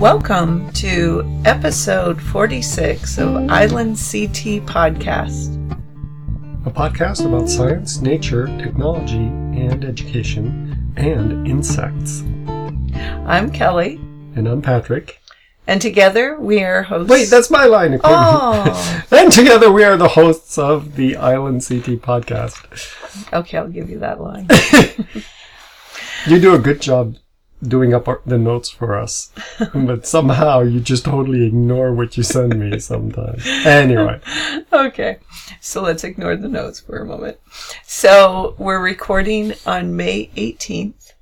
Welcome to episode 46 of Island CT Podcast. A podcast about science, nature, technology, and education, and insects. I'm Kelly. And I'm Patrick. And together we are hosts... Wait, that's my line. Oh! And together we are the hosts of the Island CT Podcast. Okay, I'll give you that line. You do a good job doing up the notes for us. But somehow you just totally ignore what you send me sometimes. Anyway. Okay, so let's ignore the notes for a moment. So we're recording on May 18th,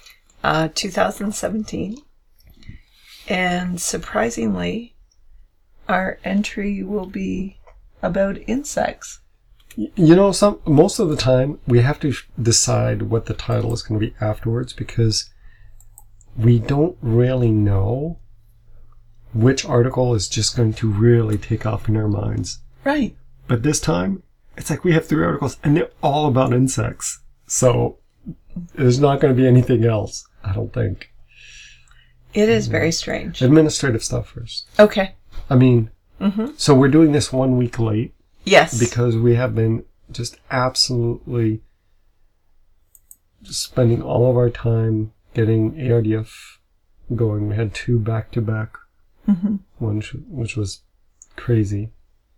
2017. And surprisingly, our entry will be about insects. You know, most of the time we have to decide what the title is going to be afterwards because we don't really know which article is just going to really take off in our minds. Right. But this time, it's like we have 3 articles and they're all about insects. So there's not going to be anything else, I don't think. It is very strange. Administrative stuff first. Okay. I mean, So we're doing this 1 week late. Yes. Because we have been just absolutely spending all of our time getting ARDF going. We had 2 back-to-back, one which was crazy.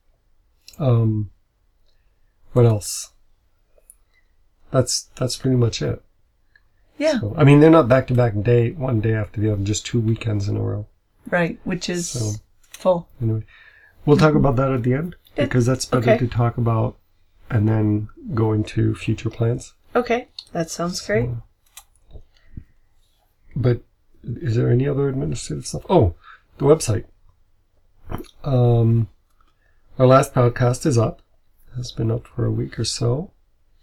What else? That's pretty much it. Yeah. So, I mean, they're not back-to-back one day after the other, just 2 weekends in a row. Right, which is full. Anyway, we'll talk about that at the end, because that's better to talk about and then go into future plans. Okay, that sounds great. But is there any other administrative stuff? Oh, the website. Our last podcast is up. It has been up for a week or so.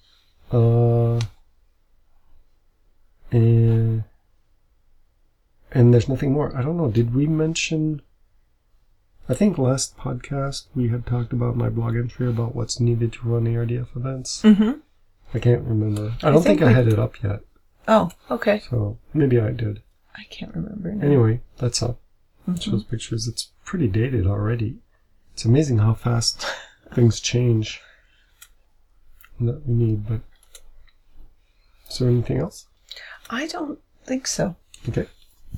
And there's nothing more. I don't know. Did we mention... I think last podcast we had talked about my blog entry about what's needed to run ARDF events. Mm-hmm. I can't remember. I don't think I had it up yet. Oh, okay. So maybe I did. I can't remember now. Anyway, that's up. Shows pictures. It's pretty dated already. It's amazing how fast things change that we need. But is there anything else? I don't think so. Okay.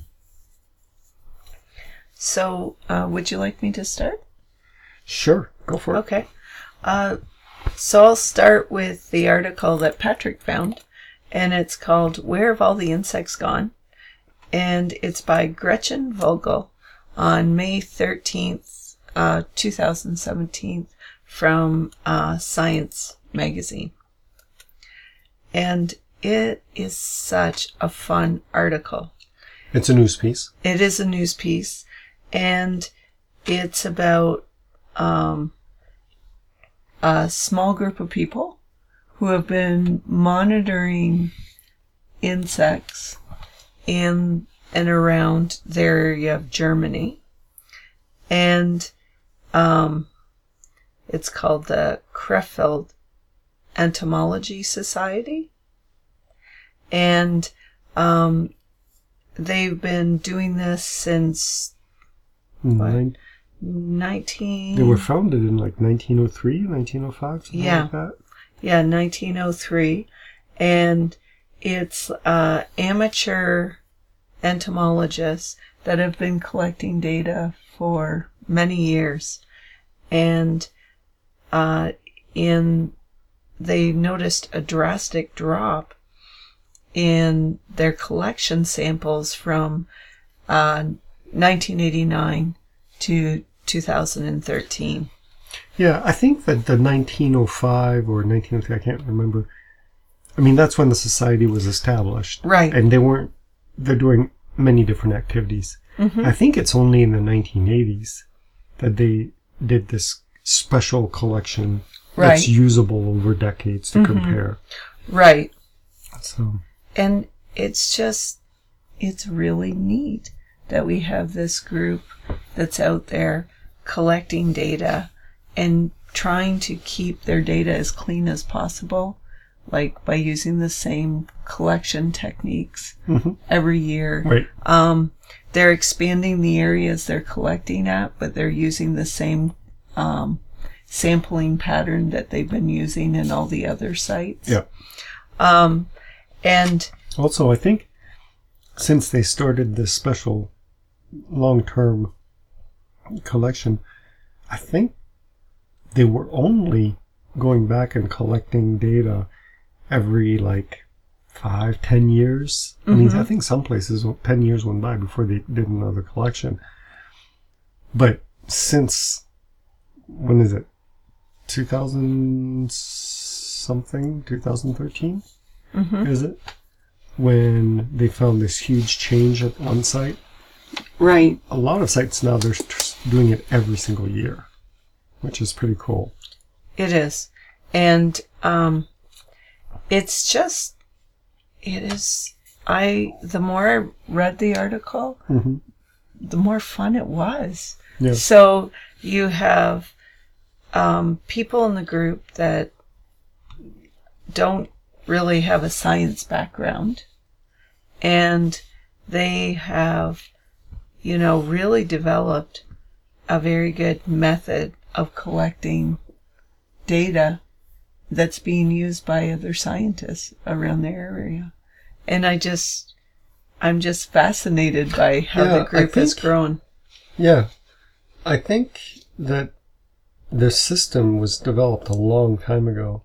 So, would you like me to start? Sure. Go for it. Okay. So I'll start with the article that Patrick found, and it's called Where Have All the Insects Gone? And it's by Gretchen Vogel on May 13th, 2017 from Science magazine. And it is such a fun article. It's a news piece. It is a news piece, and it's about a small group of people who have been monitoring insects in and around the area of Germany. And it's called the Krefeld Entomology Society. And they've been doing this since 19... They were founded in like 1903, 1905, something like that. Yeah, 1903. And it's amateur entomologists that have been collecting data for many years. And they noticed a drastic drop in their collection samples from 1989 to 2013. Yeah, I think that the 1905 or 1903, I can't remember. I mean, that's when the society was established. Right. And they're doing many different activities. I think it's only in the 1980s that they did this special collection that's usable over decades to compare. Right. So. And it's really neat that we have this group that's out there collecting data and trying to keep their data as clean as possible, like by using the same collection techniques every year. Right. they're expanding the areas they're collecting at, but they're using the same sampling pattern that they've been using in all the other sites. Yeah. And Also, I think since they started this special long-term collection, I think they were only going back and collecting data every 5-10 years. I mean, I think some places 10 years went by before they did another collection. But since, when is it? 2000 something? 2013? Is it? When they found this huge change at one site. right. A lot of sites now, they're doing it every single year, which is pretty cool. It is. And it's just, the more I read the article, the more fun it was. Yeah. So you have people in the group that don't really have a science background, and they have, really developed a very good method of collecting data that's being used by other scientists around their area. And I'm just fascinated by how the group has grown. Yeah. I think that the system was developed a long time ago.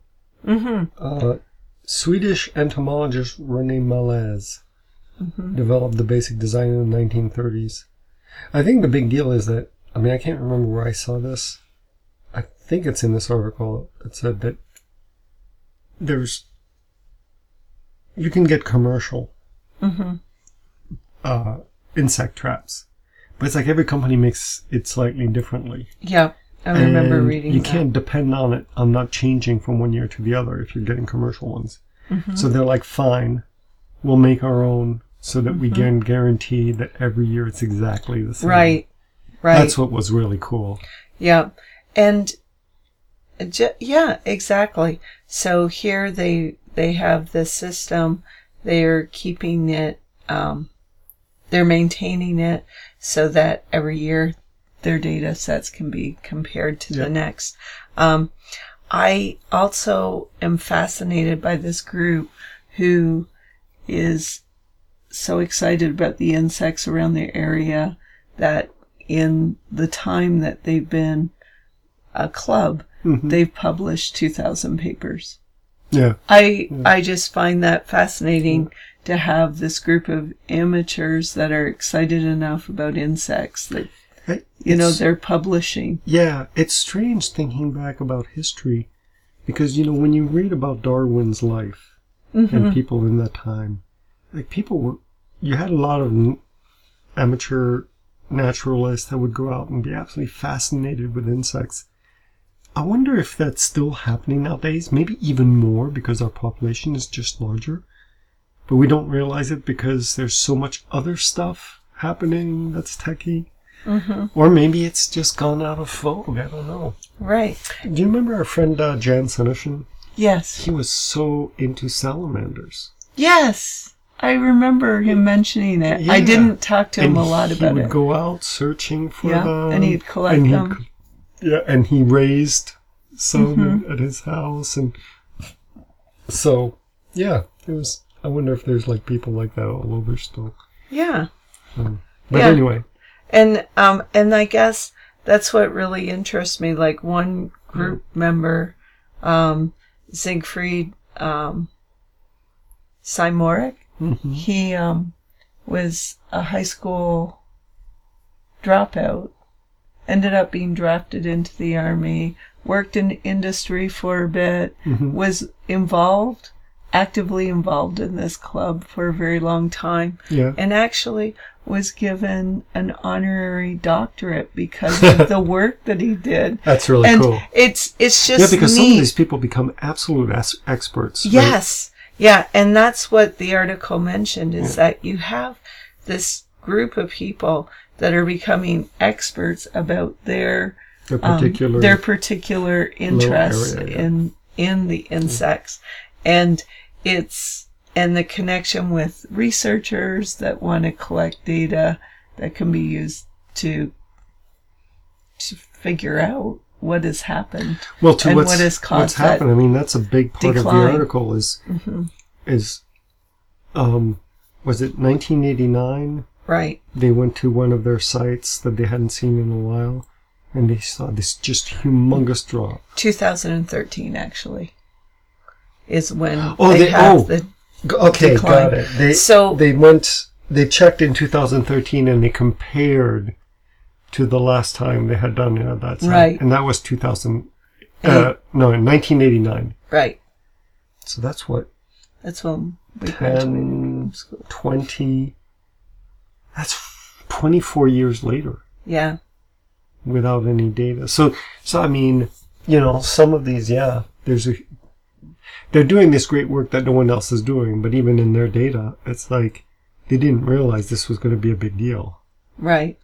Swedish entomologist René Malaise developed the basic design in the 1930s. I think the big deal is that, I can't remember where I saw this. I think it's in this article. It said that you can get commercial insect traps, but it's like every company makes it slightly differently. Yeah, I remember reading you that. can't depend on it on not changing from one year to the other if you're getting commercial ones. So they're like, fine, we'll make our own so that we can guarantee that every year it's exactly the same. Right. That's what was really cool. Yeah. And yeah, exactly. So here they have this system. They're keeping it, they're maintaining it so that every year their data sets can be compared to the next. I also am fascinated by this group who is so excited about the insects around their area that in the time that they've been a club, they've published 2,000 papers. Yeah. I just find that fascinating to have this group of amateurs that are excited enough about insects that, they're publishing. Yeah, it's strange thinking back about history because, when you read about Darwin's life and people in that time, you had a lot of amateur naturalists that would go out and be absolutely fascinated with insects. I wonder if that's still happening nowadays, maybe even more because our population is just larger. But we don't realize it because there's so much other stuff happening that's techie. Or maybe it's just gone out of vogue, I don't know. Right. Do you remember our friend Jan Senishin? Yes. He was so into salamanders. Yes. I remember him mentioning it. Yeah. I didn't talk to him a lot about it. He would go out searching for them. And he'd collect them. Yeah, and he raised some at his house. And so, yeah, I wonder if there's people like that all over still. Yeah. But anyway. And I guess that's what really interests me. Like one group member, Siegfried Simorik, he was a high school dropout, ended up being drafted into the army, worked in industry for a bit, was actively involved in this club for a very long time, and actually was given an honorary doctorate because of the work that he did. That's really cool. It's just because neat. some of these people become absolute experts. Yes. Right? Yeah, and that's what the article mentioned is that you have this group of people that are becoming experts about their particular interest in the insects, and the connection with researchers that want to collect data that can be used to figure out what has happened. Well, to and what's what has caused what's happened. I mean, that's a big part decline. of the article. Was it 1989? Right. They went to one of their sites that they hadn't seen in a while, and they saw this just humongous drop. 2013 actually is when Okay, decline. got it. They checked in 2013 and they compared to the last time they had done it at that site. Right. And that was 1989. Right. So that's what, That's when we graduated 10, from school. 20, that's 24 years later Yeah. without any data. So I mean, some of these, they're doing this great work that no one else is doing, but even in their data, it's like they didn't realize this was going to be a big deal. Right.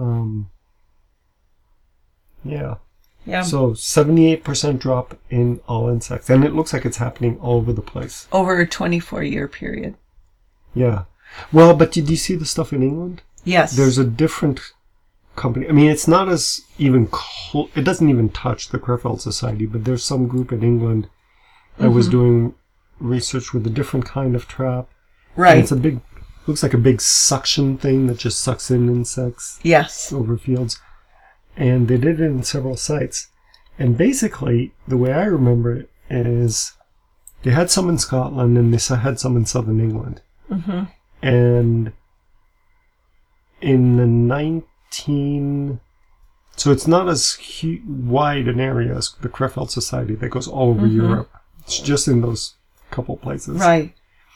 Yeah. Yeah. So 78% drop in all insects, and it looks like it's happening all over the place. Over a 24-year period. Yeah. Well, but did you see the stuff in England? Yes. There's a different company. I mean, it's not as even it doesn't even touch the Crefeld Society, but there's some group in England that was doing research with a different kind of trap. Right. And it's looks like a big suction thing that just sucks in insects Yes. over fields. And they did it in several sites. And basically, the way I remember it is they had some in Scotland and they had some in southern England. Mm-hmm. And in the so it's not as wide an area as the Crefeld Society that goes all over Europe. It's just in those couple places. Right.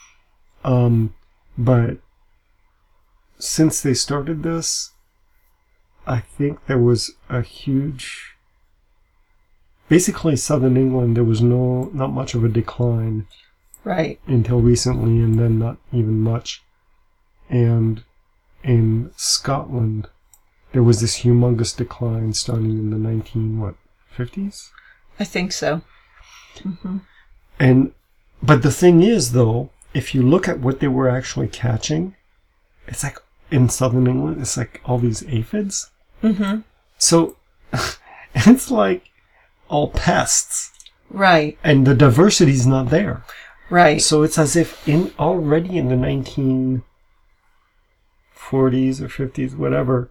But since they started this, I think there was a huge... Basically, southern England, there was not much of a decline. Right. Until recently, and then not even much. And in Scotland, there was this humongous decline starting in the 50s? I think so. Mm-hmm. But the thing is, though, if you look at what they were actually catching, it's like in southern England, it's like all these aphids. Mm-hmm. So it's like all pests. Right. And the diversity's not there. Right. So it's as if already in the 1940s or 50s, whatever,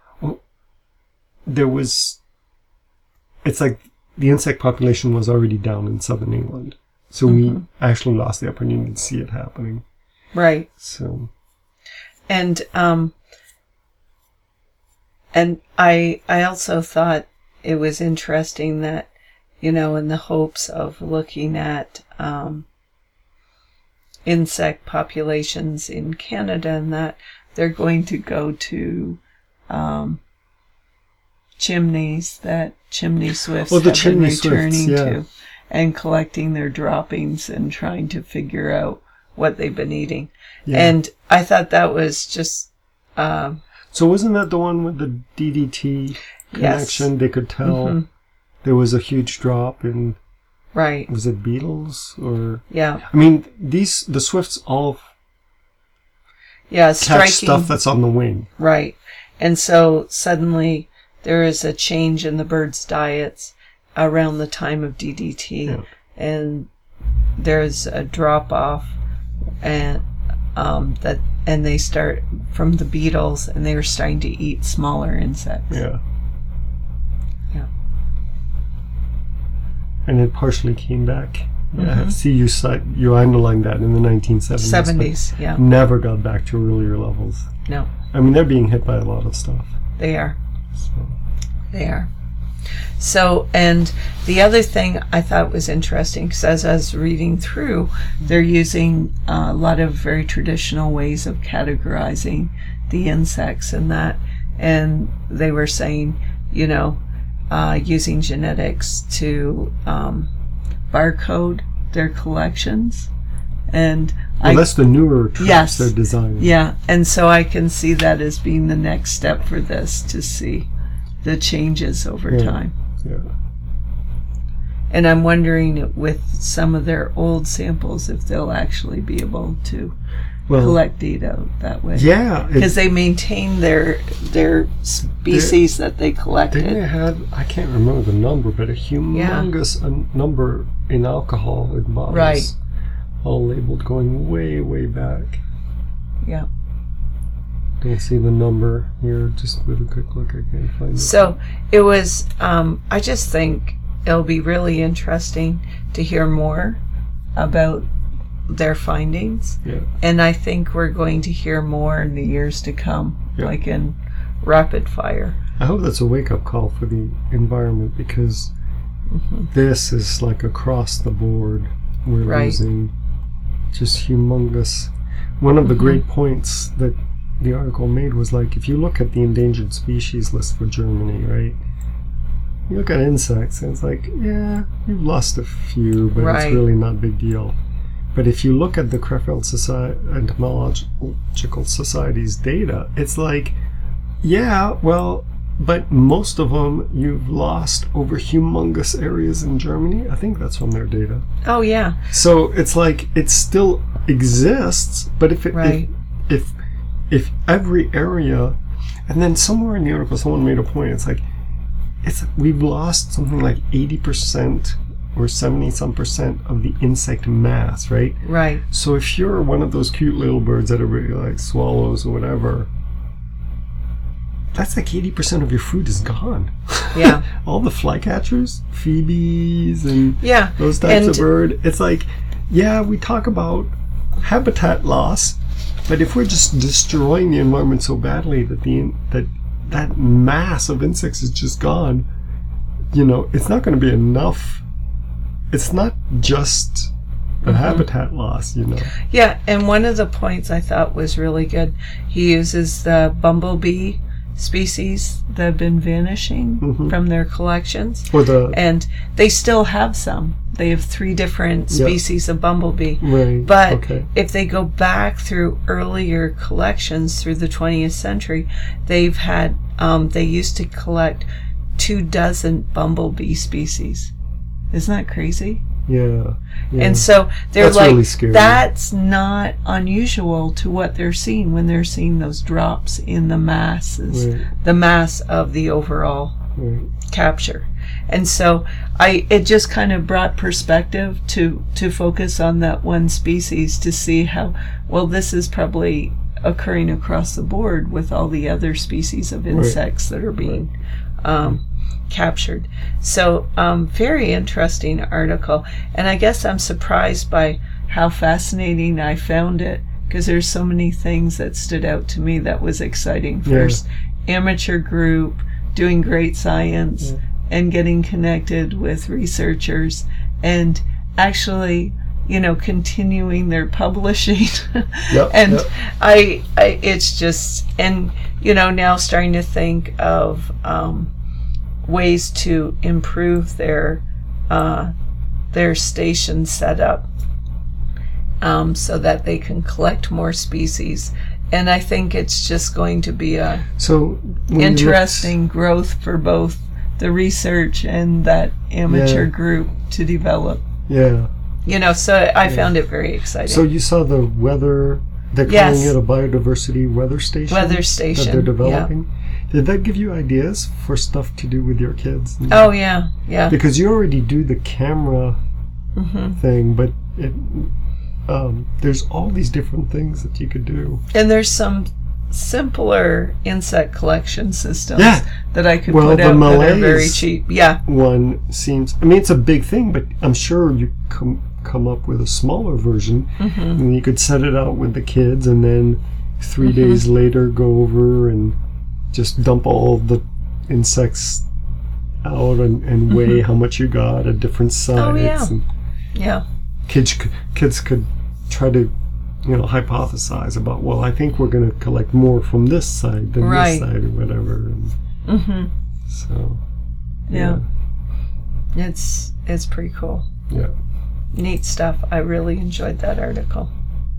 it's like the insect population was already down in southern England. So we actually lost the opportunity to see it happening. Right. So. And I also thought it was interesting that, in the hopes of looking at insect populations in Canada, and that they're going to go to chimneys that chimney swifts have been returning to, and collecting their droppings and trying to figure out what they've been eating. Yeah. And I thought that was just... so wasn't that the one with the DDT connection? Yes. They could tell there was a huge drop in... Right. Was it beetles? Or... Yeah. I mean, the swifts all catch stuff that's on the wing. Right. And so suddenly there is a change in the birds' diets around the time of DDT, and there's a drop off, and they start from the beetles, and they were starting to eat smaller insects. Yeah. Yeah. And it partially came back. Yeah, see, you underlined that in the 1970s. 70s, yeah. Never got back to earlier levels. No. I mean, they're being hit by a lot of stuff. They are. They are. So, and the other thing I thought was interesting, because as I was reading through, they're using a lot of very traditional ways of categorizing the insects and that, and they were saying, using genetics to barcode their collections. And that's the newer traps they're designing. Yeah, and so I can see that as being the next step for this, to see the changes over time. Yeah. And I'm wondering with some of their old samples if they'll actually be able to collect data that way. Yeah, Because they maintain their species that they collected. They had, I can't remember the number, but a humongous number in alcohol in bottles. Right. All labeled going way, way back. Yeah. Don't see the number here. Just with a quick look, I can't find it. So it was, I just think it'll be really interesting to hear more about their findings. Yeah. And I think we're going to hear more in the years to come, like in rapid fire. I hope that's a wake-up call for the environment, because this is like across the board. We're losing just humongous. One of the great points that the article made was, like, if you look at the endangered species list for Germany, right? You look at insects and it's like, yeah, you've lost a few, but it's really not a big deal. But if you look at the Krefeld Entomological Society's data, it's like, yeah, well, but most of them you've lost over humongous areas in Germany. I think that's from their data. Oh, yeah. So it's like, it still exists, but if if every area, and then somewhere in the article someone made a point, it's like, we've lost something like 80% or 70-some% of the insect mass, right? Right. So if you're one of those cute little birds that are really like swallows or whatever, that's like 80% of your food is gone. Yeah. All the flycatchers, phoebes, and those types and of bird. It's like, yeah, we talk about habitat loss, but if we're just destroying the environment so badly that that mass of insects is just gone, it's not going to be enough. It's not just the habitat loss, Yeah, and one of the points I thought was really good, he uses the bumblebee species that have been vanishing from their collections. And they still have some. They have 3 different species of bumblebee. Right. But if they go back through earlier collections through the 20th century, they've had, they used to collect 24 bumblebee species. Isn't that crazy? Yeah. And so they're that's like, really scary. That's not unusual to what they're seeing when they're seeing those drops in the masses, the mass of the overall capture. And so it just kind of brought perspective to focus on that one species, to see how, well, this is probably occurring across the board with all the other species of insects that are being captured. So very interesting article, and I guess I'm surprised by how fascinating I found it, because there's so many things that stood out to me that was exciting. First, amateur group doing great science and getting connected with researchers and actually continuing their publishing. I it's just, and now starting to think of ways to improve their station setup, so that they can collect more species. And I think it's just going to be a interesting growth for both the research and that amateur group to develop. Yeah. So I found it very exciting. So you saw the weather, they're calling it a biodiversity weather station? Weather station. That they're developing? Yeah. Did that give you ideas for stuff to do with your kids? Oh, yeah, yeah. Because you already do the camera thing, but there's all these different things that you could do. And there's some simpler insect collection systems that I could put out that are very cheap. Yeah. One seems, it's a big thing, but I'm sure you come up with a smaller version, and you could set it out with the kids, and then 3 days later go over and just dump all the insects out and weigh how much you got at different sites. Oh, yeah. And kids could try to hypothesize about, well, I think we're going to collect more from this side than this side or whatever. And so it's pretty cool. Yeah. Neat stuff. I really enjoyed that article.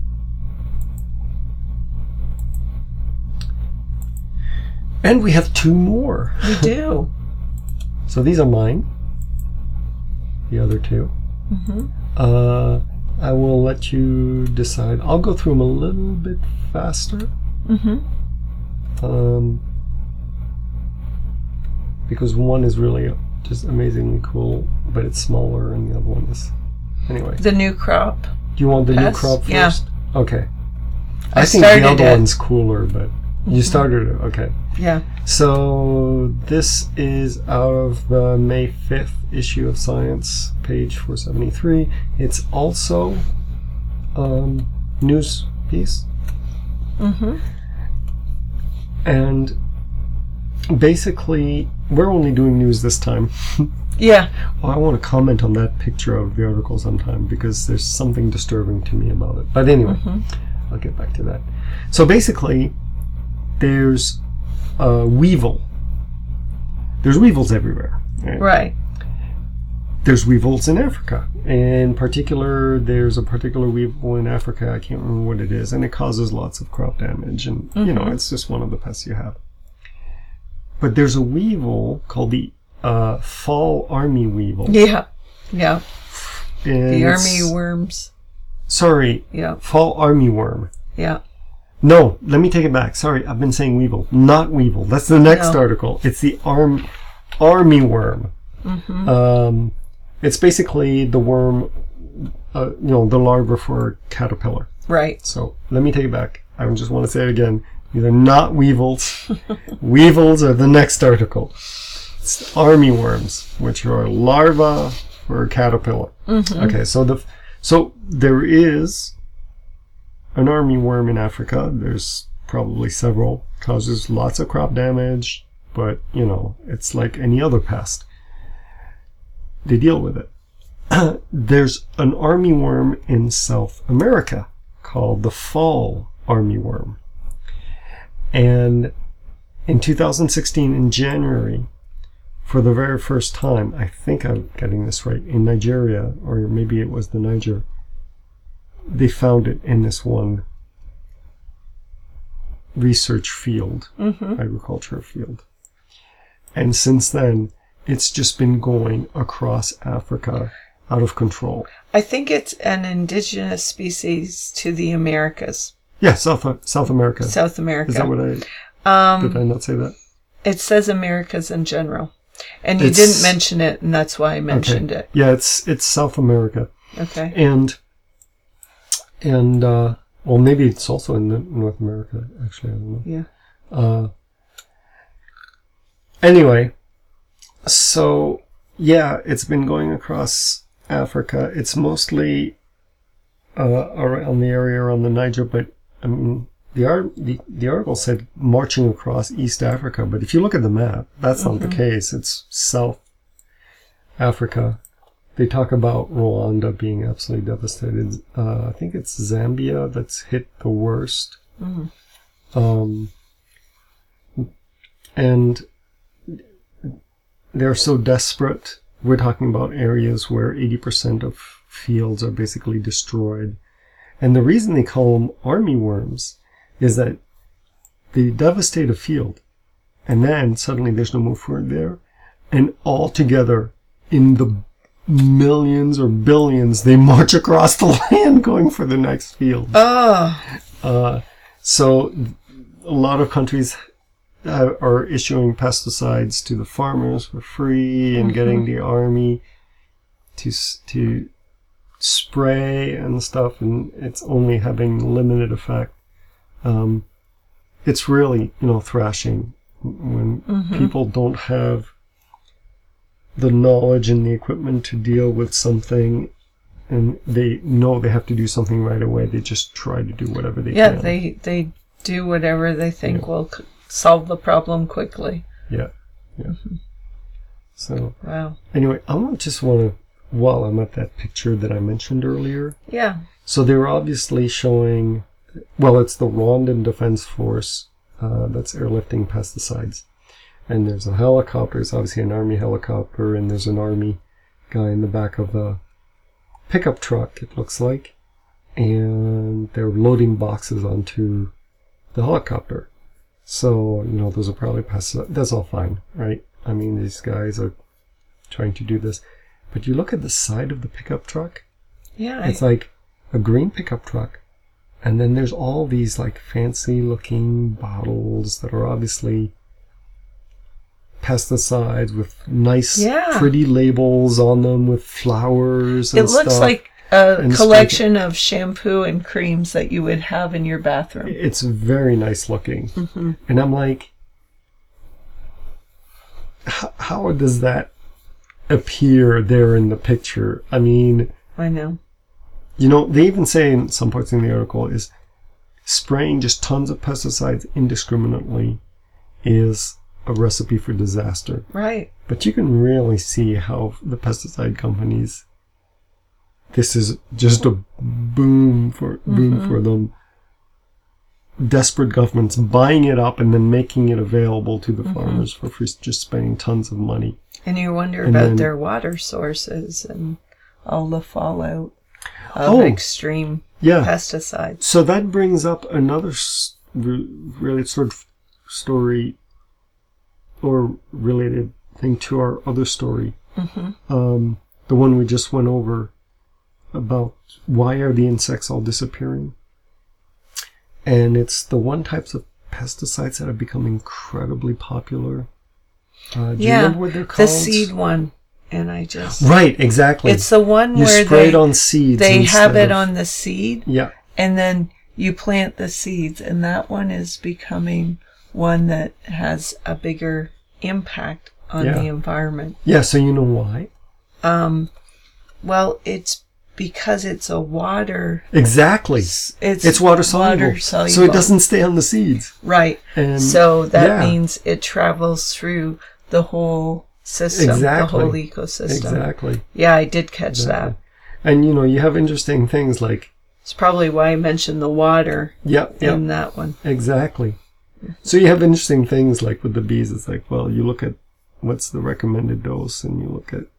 And we have 2 more. We do. So these are mine. The other 2. I will let you decide. I'll go through them a little bit faster. Because one is really just amazingly cool, but it's smaller, and the other one is... Anyway. The new crop. Do you want the new Pass? crop first? Yeah. Okay. I think the other one's cooler, but you started it. Okay. Yeah. So this is out of the May 5th issue of Science, page 473. It's also news piece. And basically, we're only doing news this time. Yeah. Well, I want to comment on that picture of the article sometime because there's something disturbing to me about it. But anyway, I'll get back to that. So basically, there's weevil. There's weevils everywhere. Right. There's weevils in Africa. In particular, there's a particular weevil in Africa. I can't remember what it is. And it causes lots of crop damage. And, you know, it's just one of the pests you have. But there's a weevil called the fall army weevil. Yeah. Yeah. And The army worms. Sorry. Yeah. Fall army worm. Yeah. No, let me take it back. Sorry, I've been saying weevil, not weevil. That's the next article. It's the army worm. It's basically the worm, you know, the larva for a caterpillar. Right. So let me take it back. I just want to say it again. These are not weevils. Weevils are the next article. It's army worms, which are larvae for a caterpillar. Okay, so there is an army worm in Africa. There's probably several. Causes lots of crop damage, but, you know, it's like any other pest. They deal with it. There's an army worm in South America called the fall army worm. And in 2016, in January, for the very first time, I think I'm getting this right, in Nigeria, or maybe it was the Niger, they found it in this one research field, agriculture field. And since then, it's just been going across Africa out of control. I think it's an indigenous species to the Americas. Yeah, South America. South America. Is that what I... did I not say that? It says Americas in general. And you didn't mention it, and that's why I mentioned it. Yeah, it's South America. Okay. And well, maybe it's also in North America, actually. I don't know. Yeah. Anyway, so, yeah, it's been going across Africa. It's mostly around the area around the Niger, but I mean, the article said marching across East Africa, but if you look at the map, that's not the case. It's South Africa. They talk about Rwanda being absolutely devastated. I think it's Zambia that's hit the worst. And they're so desperate. We're talking about areas where 80% of fields are basically destroyed. And the reason they call them army worms is that they devastate a field, and then suddenly there's no more food there, and all together in the millions or billions, they march across the land going for the next field. So a lot of countries are issuing pesticides to the farmers for free and getting the army to spray and stuff, and it's only having limited effect. It's really, thrashing when people don't have the knowledge and the equipment to deal with something, and they know they have to do something right away. They just try to do whatever they can. Yeah, they do whatever they think will solve the problem quickly. Yeah. So, wow. Anyway, I just want to, while I'm at that picture that I mentioned earlier. Yeah. So they were obviously showing, well, it's the Rwandan Defense Force that's airlifting pesticides. And there's a helicopter, it's obviously an army helicopter, and there's an army guy in the back of a pickup truck, it looks like. And they're loading boxes onto the helicopter. So, those are probably pesticides. That's all fine, right? I mean, these guys are trying to do this. But you look at the side of the pickup truck. Yeah. It's like a green pickup truck, and then there's all these like fancy looking bottles that are obviously pesticides with nice, pretty labels on them with flowers and stuff. It looks like a collection of shampoo and creams that you would have in your bathroom. It's very nice looking. Mm-hmm. And I'm like, how does that appear there in the picture? I mean, I know. You know, they even say in some parts in the article is spraying just tons of pesticides indiscriminately is a recipe for disaster. Right. But you can really see how the pesticide companies, this is just a boom for them. Desperate governments buying it up and then making it available to the farmers for free, just spending tons of money. And you wonder about their water sources and all the fallout of extreme pesticides. So that brings up another really sort of story or related thing to our other story. Mm-hmm. The one we just went over about why are the insects all disappearing. And it's the one types of pesticides that have become incredibly popular. Do you remember what they're called? The seed one. And I just... Right, exactly. It's the one where spray it on seeds. They have it on the seed. Yeah. And then you plant the seeds. And that one is becoming one that has a bigger impact on the environment. Yeah, so you know why? Well, it's because it's a water... Exactly. It's water soluble. So it doesn't stay on the seeds. Right. And so that means it travels through the whole system, the whole ecosystem. Exactly. Yeah, I did catch that. And, you know, you have interesting things like... It's probably why I mentioned the water in that one. Exactly. So you have interesting things like with the bees. It's like, well, you look at what's the recommended dose and you look at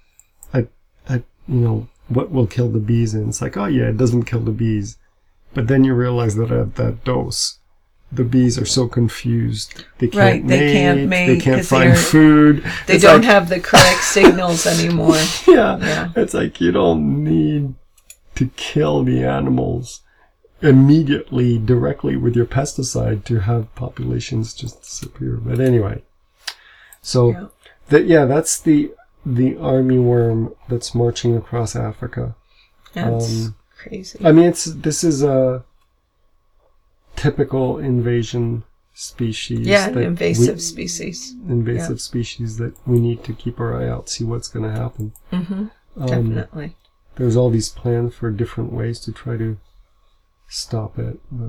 you know, what will kill the bees. And it's like, oh, yeah, it doesn't kill the bees. But then you realize that at that dose, the bees are so confused. They can't mate. They can't find food. They don't have the correct signals anymore. Yeah. It's like you don't need to kill the animals immediately, directly with your pesticide to have populations just disappear. But anyway, so that's the armyworm that's marching across Africa. That's crazy. I mean, this is a typical invasion species. Yeah, invasive species. Invasive species that we need to keep our eye out, see what's going to happen. Mm-hmm. Definitely. There's all these plans for different ways to try to stop it. But,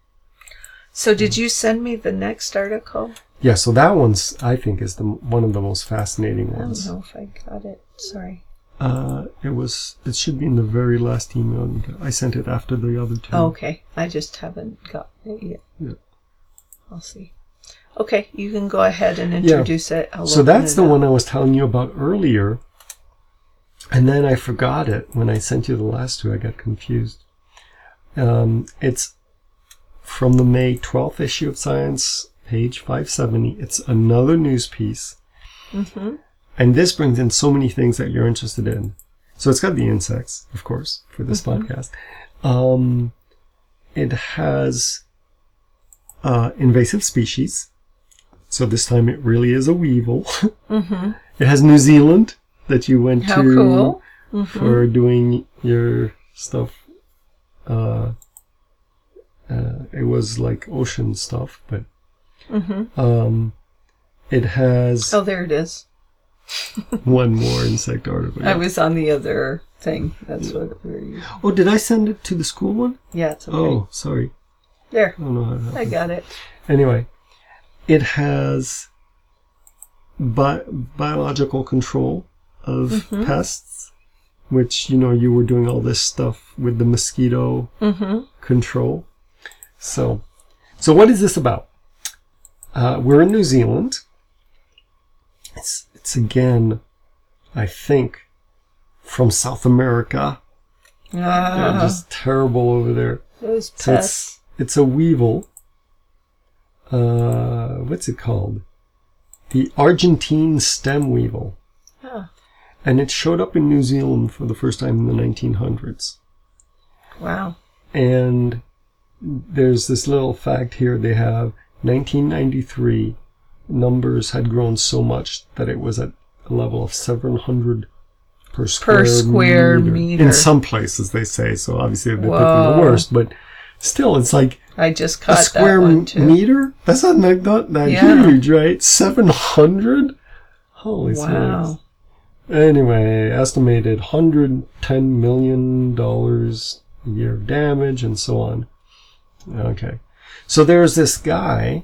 so did you send me the next article? Yeah, so that one's, I think, is one of the most fascinating ones. I don't know if I got it. Sorry. It should be in the very last email. I sent it after the other two. Oh, okay. I just haven't gotten it yet. Yeah. I'll see. Okay, you can go ahead and introduce it. So that's the one I was telling you about earlier. And then I forgot it. When I sent you the last two, I got confused. It's from the May 12th issue of Science, page 570. It's another news piece. Mm-hmm. And this brings in so many things that you're interested in. So it's got the insects, of course, for this podcast. It has invasive species. So this time it really is a weevil. Mm-hmm. It has New Zealand that you went to cool. For doing your stuff. It was like ocean stuff, but it has... Oh, there it is. One more insect article. I was on the other thing. That's what we were using. Oh, did I send it to the school one? Yeah, it's okay. Oh, sorry. There. I don't know how it happened. I got it. Anyway, it has biological control of pests, which, you know, you were doing all this stuff with the mosquito control. So what is this about? We're in New Zealand. It's again, I think, from South America. They're just terrible over there. Those pests. So it's a weevil. What's it called? The Argentine stem weevil. And it showed up in New Zealand for the first time in the 1900s. Wow. And there's this little fact here. They have 1993 numbers had grown so much that it was at a level of 700 per square meter. In some places, they say. So obviously they're picking the worst, but still, it's like I just caught a square that one too. meter. That's not that huge, right? 700. Holy smokes! Anyway, estimated $110 million a year of damage, and so on. Okay, so there's this guy,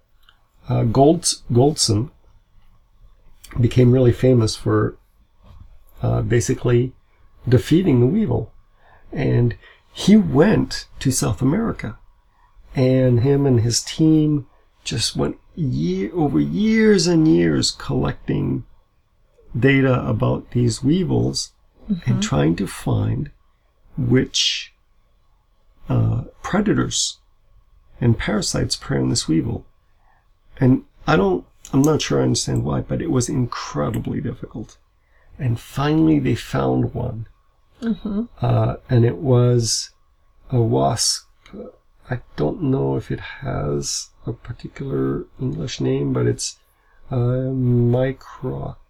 Goldson, became really famous for basically defeating the weevil. And he went to South America. And him and his team just went over years and years collecting data about these weevils and trying to find which predators and parasites prey on this weevil. And I'm not sure I understand why, but it was incredibly difficult. And finally they found one. And it was a wasp. I don't know if it has a particular English name, but it's Microctonus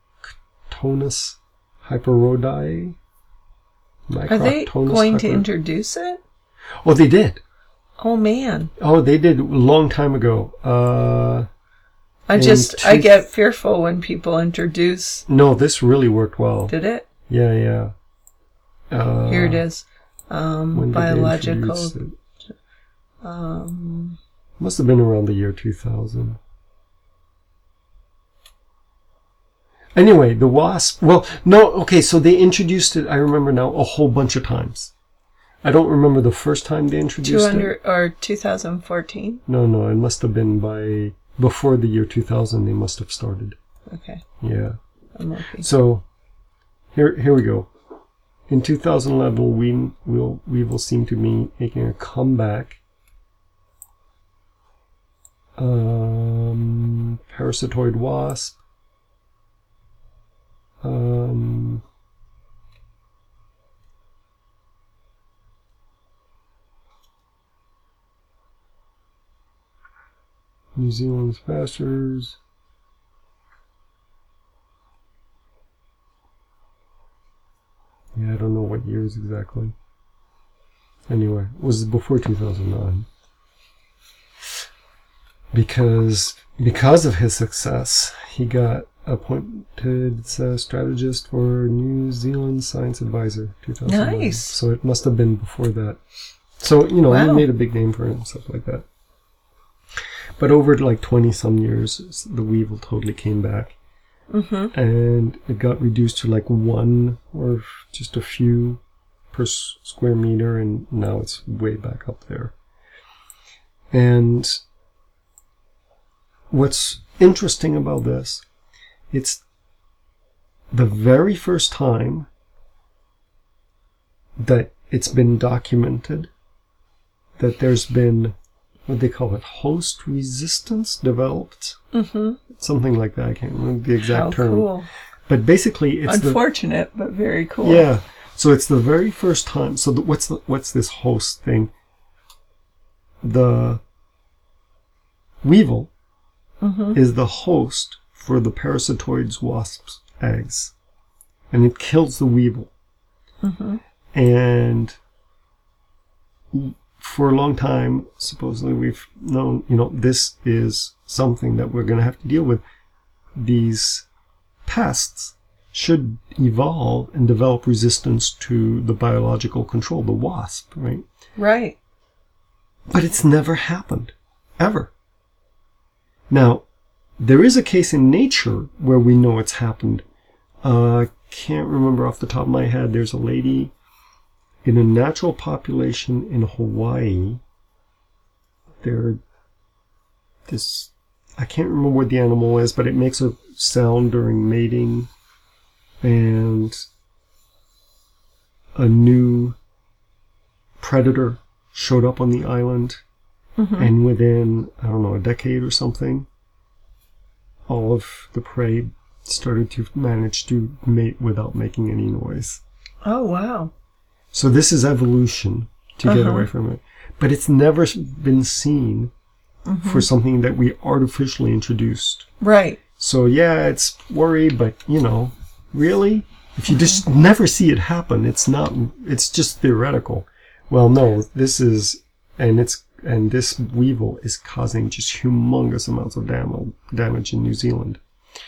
hyperoideae. Are they going to introduce it? Oh, they did. Oh, man. Oh, they did a long time ago. I get fearful when people introduce. No, this really worked well. Did it? Yeah. Here it is. Biological. Must have been around the year 2000. Anyway, the wasp. Well, no, okay, so they introduced it, I remember now, a whole bunch of times. I don't remember the first time they introduced it. Or 2014? No, it must have been before the year 2000 they must have started. Okay. Yeah. I'm looking. So, here we go. In 2011, weevil seemed to be making a comeback. Parasitoid wasp. New Zealand's pastures. Yeah, I don't know what years exactly. Anyway, it was before 2009. Because of his success, he got appointed strategist for New Zealand Science Advisor 2009. Nice. So it must have been before that. So, he made a big name for himself like that. But over like 20 some years, the weevil totally came back. And it got reduced to like one or just a few per square meter, and now it's way back up there. And what's interesting about this, it's the very first time that it's been documented that there's been, what they call it, host resistance developed. Something like that. I can't remember the exact term. Cool. But basically, it's unfortunate, but very cool. Yeah. So it's the very first time. So what's this host thing? The weevil is the host for the parasitoid's wasp's eggs, and it kills the weevil. And for a long time, supposedly we've known, this is something that we're going to have to deal with. These pests should evolve and develop resistance to the biological control, the wasp, right? Right. But it's never happened, ever. Now, there is a case in nature where we know it's happened. Can't remember off the top of my head. There's a lady in a natural population in Hawaii. I can't remember what the animal is, but it makes a sound during mating, and a new predator showed up on the island, and within, I don't know, a decade or something, all of the prey started to manage to mate without making any noise. Oh, wow. So this is evolution to get away from it. But it's never been seen for something that we artificially introduced. Right. So yeah, it's worry, but really? If you just never see it happen, it's just theoretical. Well, no, this is, and this weevil is causing just humongous amounts of damage in New Zealand.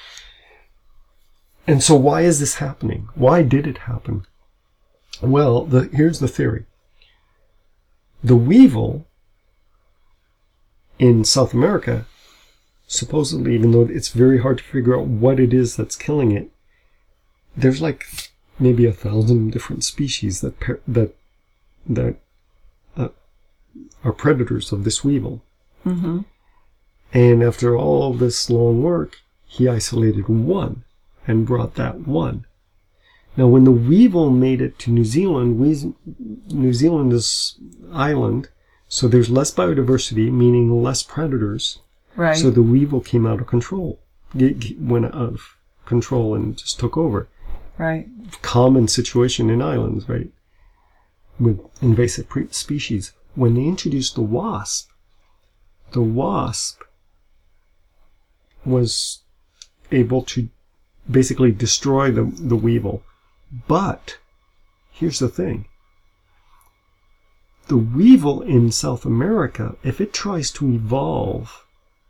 And so why is this happening? Why did it happen? Well, here's the theory. The weevil in South America, supposedly, even though it's very hard to figure out what it is that's killing it, there's like maybe 1,000 different species that are predators of this weevil. Mm-hmm. And after all this long work, he isolated one and brought that one. Now, when the weevil made it to New Zealand, New Zealand is island, so there's less biodiversity, meaning less predators. Right. So the weevil came out of control. It went out of control and just took over. Right. Common situation in islands, right? With invasive species. When they introduced the wasp was able to basically destroy the weevil. But here's the thing. The weevil in South America, if it tries to evolve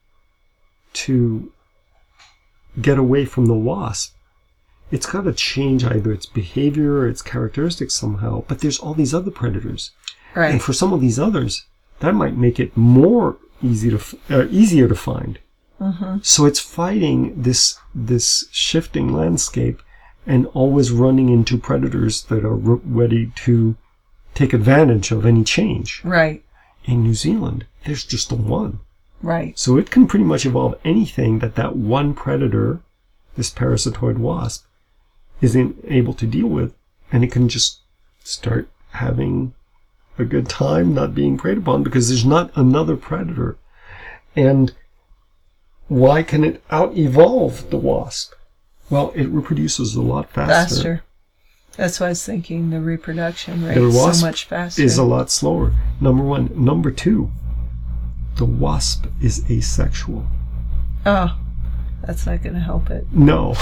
to get away from the wasp, it's got to change either its behavior or its characteristics somehow. But there's all these other predators. Right. And for some of these others, that might make it more easier to find. Mm-hmm. So it's fighting this shifting landscape and always running into predators that are ready to take advantage of any change. Right. In New Zealand, there's just the one. Right. So it can pretty much evolve anything that one predator, this parasitoid wasp, isn't able to deal with, and it can just start having a good time not being preyed upon because there's not another predator. And why can it out-evolve the wasp? Well, it reproduces a lot faster. That's why I was thinking the reproduction rate The is wasp so much faster. is a lot slower. Number one. Number two, the wasp is asexual. Oh, that's not going to help it. No.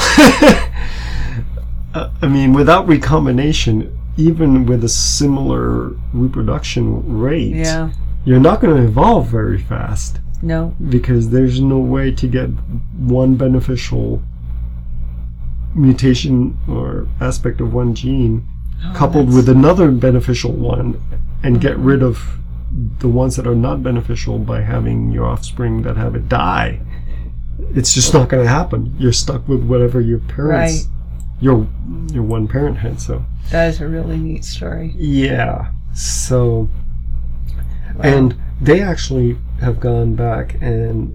I mean, without recombination, even with a similar reproduction rate, Yeah. you're not going to evolve very fast. No. Because there's no way to get one beneficial mutation or aspect of one gene coupled with another beneficial one and get rid of the ones that are not beneficial by having your offspring that have it die. It's just not going to happen. You're stuck with whatever your parents, your one parent had. So That is a really neat story. yeah. So, Wow. and they actually have gone back and,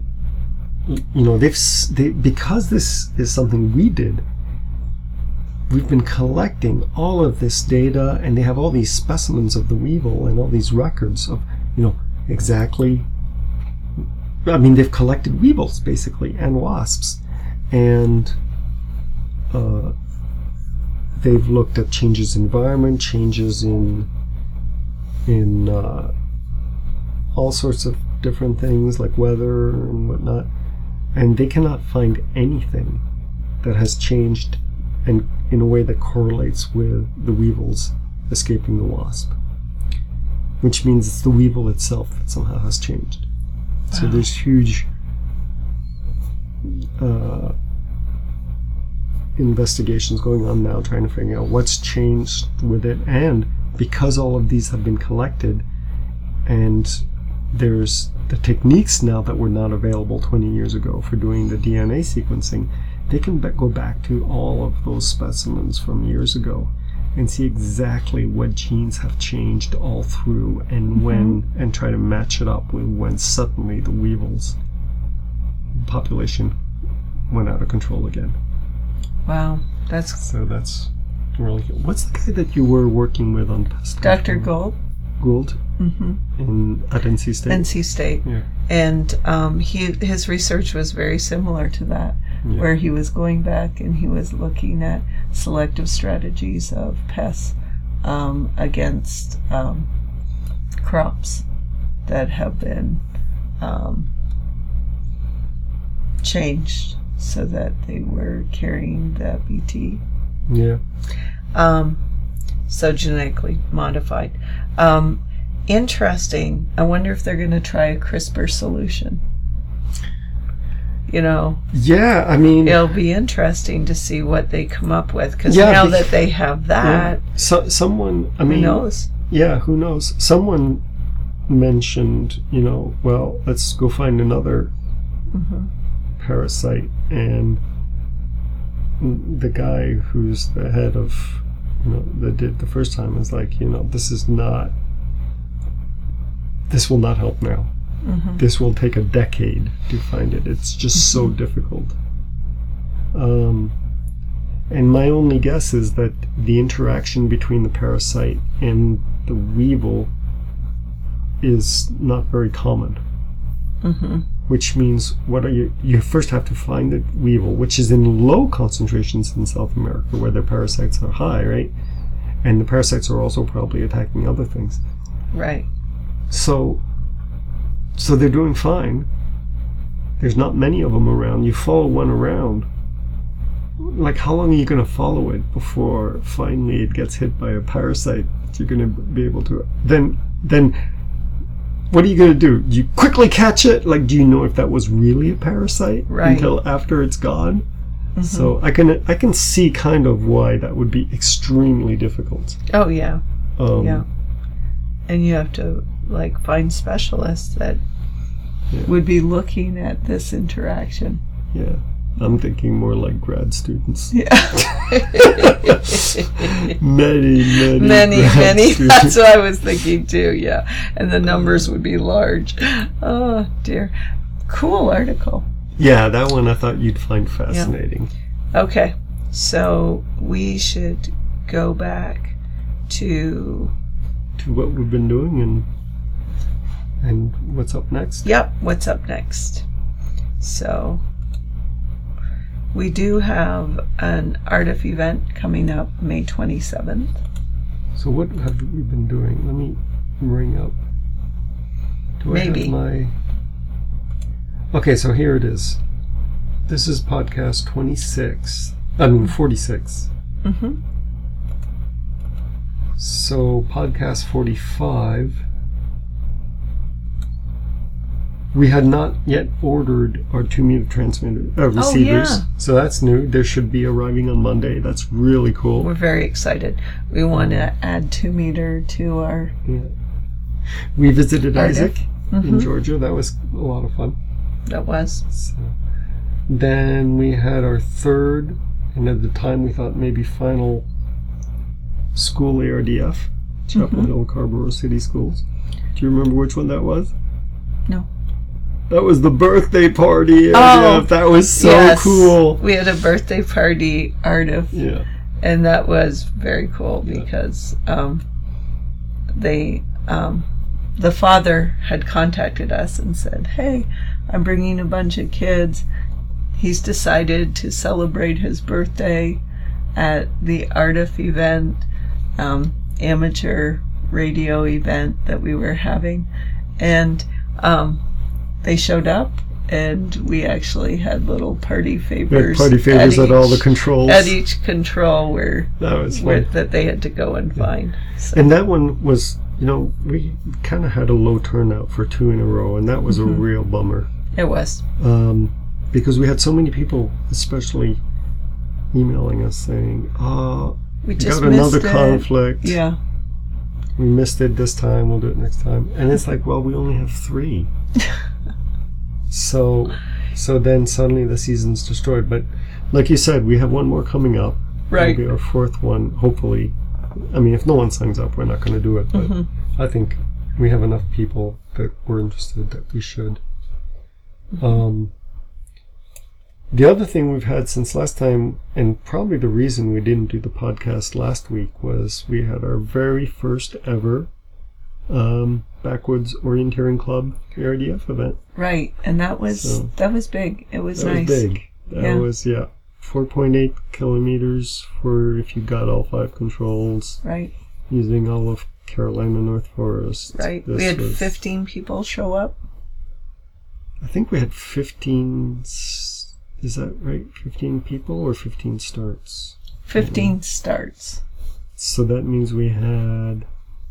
because this is something we did, we've been collecting all of this data, and they have all these specimens of the weevil and all these records of, exactly. I mean, they've collected weevils basically and wasps, and they've looked at changes in environment, changes in all sorts of different things like weather and whatnot, and they cannot find anything that has changed and in a way that correlates with the weevils escaping the wasp, which means it's the weevil itself that somehow has changed. Wow. So there's huge investigations going on now trying to figure out what's changed with it, and because all of these have been collected and there's the techniques now that were not available 20 years ago for doing the DNA sequencing, they can go back to all of those specimens from years ago and see exactly what genes have changed all through and when, and try to match it up with when suddenly the weevils population went out of control again. Wow, that's really cool. What's the guy that you were working with on pest Dr. control? Gould. Gould at NC State. NC State. Yeah. And his research was very similar to that, where he was going back and he was looking at selective strategies of pests against crops that have been changed so that they were carrying the BT. Yeah. So genetically modified. Interesting. I wonder if they're going to try a CRISPR solution. You know, Yeah, I mean, it'll be interesting to see what they come up with, because Yeah, now bec- that they have that, someone, I who mean, knows? yeah, who knows? Someone mentioned, well, let's go find another Mm-hmm. parasite, and the guy who's the head of, that did the first time is like, this will not help now. Mm-hmm. This will take a decade to find it. It's just so difficult. And my only guess is that the interaction between the parasite and the weevil is not very common. Mm-hmm. Which means, you first have to find the weevil, which is in low concentrations in South America, where their parasites are high, right? And the parasites are also probably attacking other things. Right. So they're doing fine. There's not many of them around. You follow one around. Like, how long are you going to follow it before finally it gets hit by a parasite that you're going to be able to... Then what are you going to do? Do you quickly catch it? Like, do you know if that was really a parasite Right. until after it's gone? Mm-hmm. So I can see kind of why that would be extremely difficult. Oh, yeah. Yeah. And you have to, find specialists that would be looking at this interaction. Yeah. I'm thinking more like grad students. Yeah. many Many. students. That's what I was thinking too, yeah. And the numbers would be large. Oh, dear. Cool article. Yeah, that one I thought you'd find fascinating. Okay. So we should go back to what we've been doing and what's up next. Yep, what's up next? So we do have an Ardif event coming up May 27th. So what have we been doing? Let me bring up. Do I have my... Okay, so here it is. This is podcast 46. 46. Mm-hmm. So podcast 45. We had not yet ordered our 2-meter transmitter receivers, yeah. So that's new. There should be arriving on Monday. That's really cool. We're very excited. We want to add 2-meter to our... Yeah. We visited Ardif. Isaac in Mm-hmm. Georgia. That was a lot of fun. That was. So, then we had our third, and at the time we thought maybe final school ARDF, Chapel Hill, Scarborough City Schools. Do you remember which one that was? No. That was the birthday party. Oh, that was so yes. cool. We had a birthday party, Ardif. Yeah. And that was very cool because the father had contacted us and said, "Hey, I'm bringing a bunch of kids. He's decided to celebrate his birthday at the Ardif event, amateur radio event that we were having." And they showed up, and we actually had little party favors. At all the controls. At each control where That was fun. that they had to go and find. So, And that one was, we kind of had a low turnout for 2 in a row, and that was a real bummer. it was. Because we had so many people, especially emailing us saying, We we just got another missed it. conflict. Yeah. We missed it this time, we'll do it next time. And it's like, well, we only have 3. So then suddenly the season's destroyed. But like you said, we have one more coming up. Right. It'll be our 4th one, hopefully. I mean, if no one signs up, we're not going to do it. But I think we have enough people that we're interested that we should. The other thing we've had since last time, and probably the reason we didn't do the podcast last week, was we had our very first ever Backwoods Orienteering Club ARDF event. Right. And that was big. It was nice. That was big. That was 4.8 kilometers for if you got all 5 controls. Right. using all of Carolina North Forest. Right. This We had was- 15 people show up. I think we had 15. Is that right? 15 people or 15 starts? 15 starts. So that means we had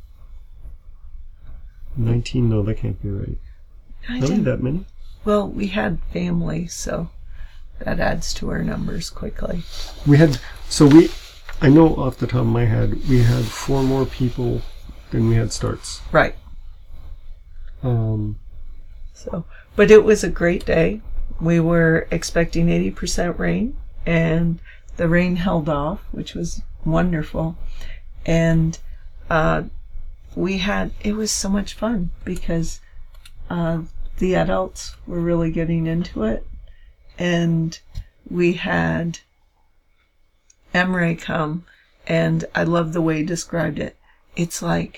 19. No, that can't be right. I Really, didn't- that many? Well, we had family, so that adds to our numbers quickly. We had. I know off the top of my head, we had 4 more people than we had starts. Right. Um, So, but it was a great day. We were expecting 80% rain, and the rain held off, which was wonderful. And it was so much fun because the adults were really getting into it. And we had Emre come, and I love the way he described it. It's like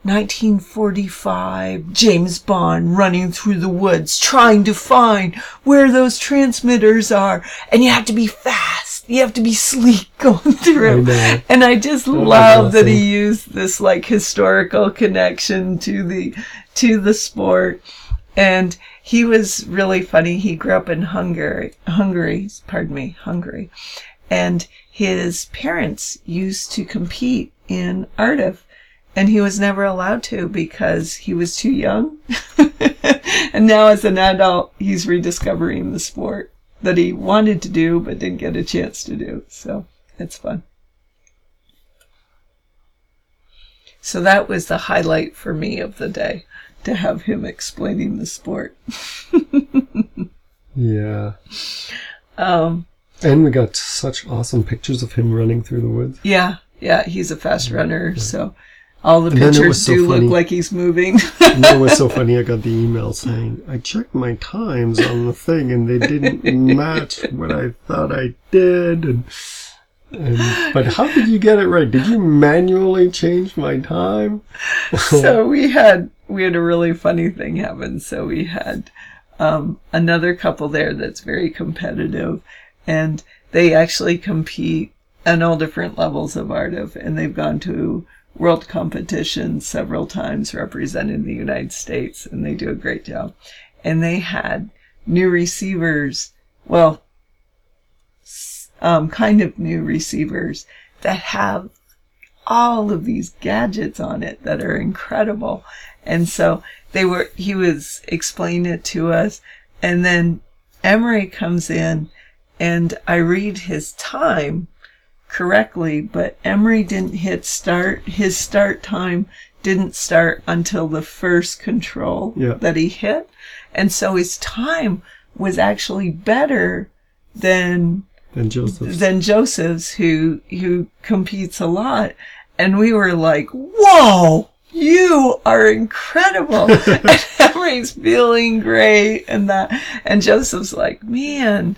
1945 James Bond running through the woods trying to find where those transmitters are, and you have to be fast, you have to be sleek going through. I know. And I just love that he used this like historical connection to the sport. And he was really funny. He grew up in Hungary, and his parents used to compete in Ardiv. And he was never allowed to because he was too young. And now as an adult, he's rediscovering the sport that he wanted to do but didn't get a chance to do. So it's fun. So that was the highlight for me of the day, to have him explaining the sport. yeah. Um, And we got such awesome pictures of him running through the woods. yeah, he's a fast runner, so all the And then it pictures was so do funny. look like he's moving. And it was so funny. I got the email saying, I checked my times on the thing and they didn't match what I thought I did. But how did you get it right? Did you manually change my time? So we had a really funny thing happen. So we had another couple there that's very competitive, and they actually compete on all different levels of Ardiv, and they've gone to world competitions several times representing the United States, and they do a great job. And they had new receivers, well, kind of new receivers that have all of these gadgets on it that are incredible. And so he was explaining it to us, and then Emery comes in and I read his time correctly, but Emery didn't hit start. His start time didn't start until the first control that he hit. And so his time was actually better than Joseph's, who competes a lot. And we were like, whoa, you are incredible. And Emery's feeling great and Joseph's like, man.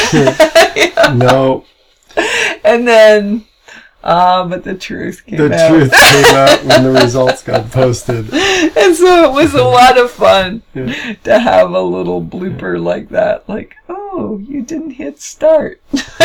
No. And then, but the truth came out. The truth came out when the results got posted. And so it was a lot of fun to have a little blooper like that. Like, oh, you didn't hit start.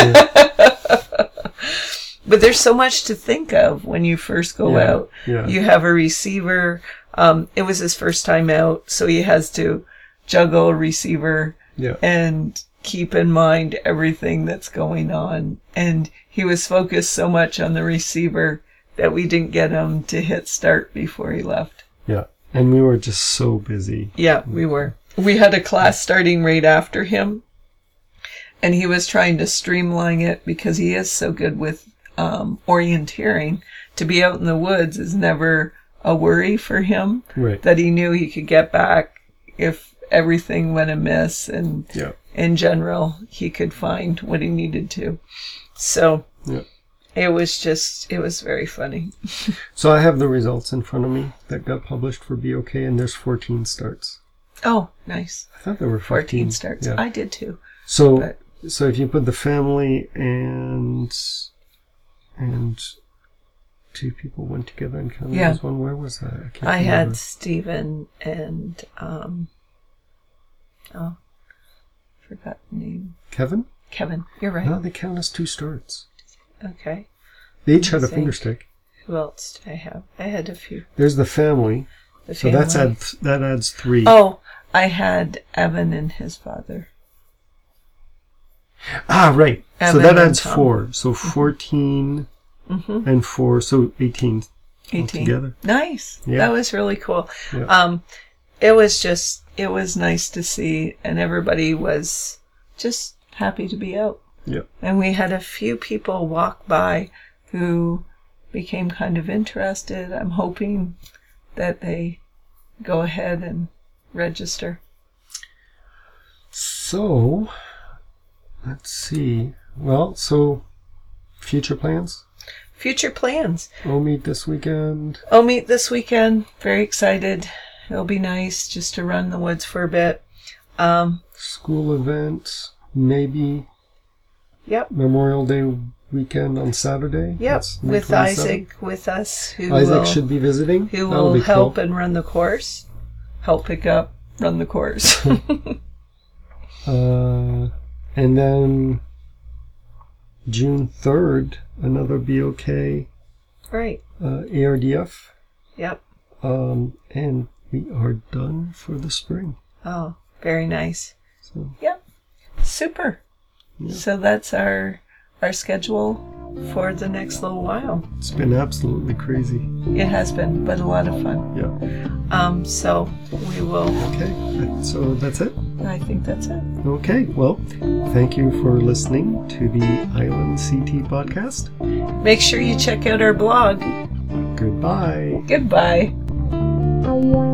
But there's so much to think of when you first go out. Yeah. You have a receiver. It was his first time out, so he has to juggle a receiver and keep in mind everything that's going on. And he was focused so much on the receiver that we didn't get him to hit start before he left. Yeah. And we were just so busy. Yeah, we were. We had a class starting right after him, and he was trying to streamline it because he is so good with orienteering. To be out in the woods is never a worry for him. Right. That he knew he could get back if everything went amiss, and in general, he could find what he needed to. So it was very funny. So I have the results in front of me that got published for BOK, and there's 14 starts. Oh, nice. I thought there were 14 starts. Yeah. I did too. So if you put the family and 2 people went together and counted as one, where was that? I can't remember. Had Stephen and forgot the name. Kevin? Kevin, you're right. No, they count as 2 starts. Okay. They each had a finger stick. Who else did I have? I had a few. There's the family. The So family. that adds 3. Oh, I had Evan and his father. Ah, right. So Evan that and adds Tom. 4. So 14 and 4, so 18 altogether. Nice. Yeah. That was really cool. Yeah. It was nice to see, and everybody was just happy to be out. Yeah. And we had a few people walk by who became kind of interested. I'm hoping that they go ahead and register. So, let's see. Well, so future plans? Future plans. We'll meet this weekend. I'll meet this weekend. Very excited. It'll be nice just to run the woods for a bit. School event, maybe Yep. Memorial Day weekend on Saturday. Yep. That's May With 27th. Isaac with us, who Isaac will, should be visiting. who That'll will be help cool. and run the course. Help pick up, run the course. And then June 3rd, another BOK Right. ARDF. Yep. And we are done for the spring. Oh, very nice. So, Yep. Super. Yeah. So that's our schedule for the next little while. it's been absolutely crazy. It has been, but a lot of fun. Yeah. So we will, Okay. So that's it. I think that's it. Okay. Well, thank you for listening to the Island CT podcast. Make sure you check out our blog. Goodbye. Goodbye.